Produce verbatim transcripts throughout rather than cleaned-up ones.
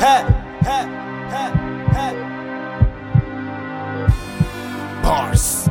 hey, hey, hey, hey. Bars.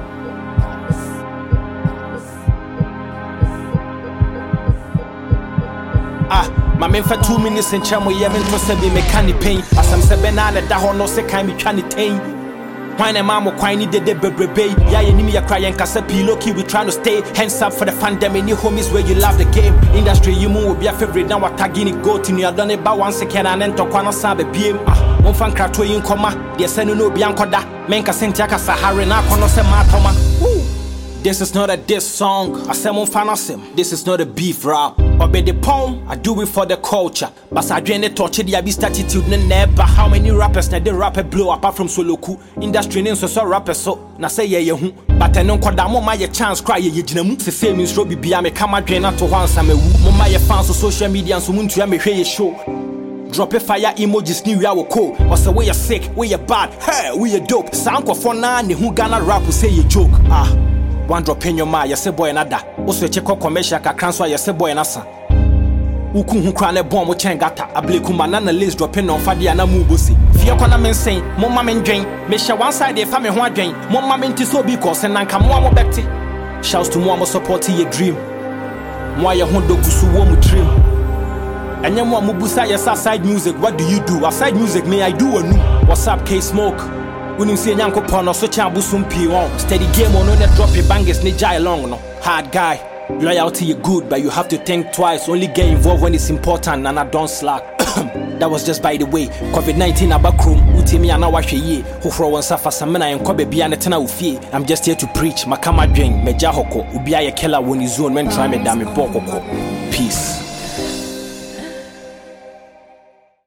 Ah, my men for two minutes in chamo yemen to se be mechanic pain. As I'm seven and a daho no se kind me trying to Why na mama kwani de de bebrebe ya ye nimi ya cry and kasa piloki we trying to stay hands up for the pandemic ni homies where you love the game industry you move be a favorite now what tagging go to you done about one second and then to kwana sabe biem ah mon fan krato yin koma de senu no bi ankoda men ka sentia ka sahara na kono se matoma. This is not a diss song, I say mon fanasim. This is not a beef rap. Obey the poem, I do it for the culture. But I drain the torch, the abyss attitude, never. How many rappers na the rapper blow apart from Soloku? Industry names so so rappers so na say yeah yeah hu. But I know kwada mo my chance cry ye jinamu. Se famous robi bia me kama drain to once am wu. Mo my fans on social media so muntu ya me hwe show. Drop a fire emojis new ya woko. Or say we are sick, we are bad, hey, we are dope. Sanko for na ne hu Ghana rap say you joke. Ah. One drop in your ma, you say boy nada. Also check out commercial ka transfer you say boy nasa. Uku hu kra ne bomb chengata. Ableku manana list dropping on fadia na mubosi. Fia kwana men say, mo ma men dwen. Me sha one side e fa me ho adwen. Mo ma men ti so bi ko se nanka mo mo bekti. Shouts to mo mo support your dream. Mo ya ho dokusu wo mu dream. Anya mo mo busa yes side music, what do you do? Aside music me I do anu. What's up K Smoke? Unim see nyanko pono so chambu sumpi on. Steady game on no drop your bangers ni jai long no. Hard guy. Loyalty you good, but you have to think twice. Only get involved when it's important and I don't slack. That was just by the way. COVID nineteen abakrum. Utimi ana wahwe ye. Hofro won safa samena yenkobe bia ne tena ufie. I'm just here to preach. Makama dwen meja hoko. Ubia ye killer woni zone men try me da me bokoko. Peace.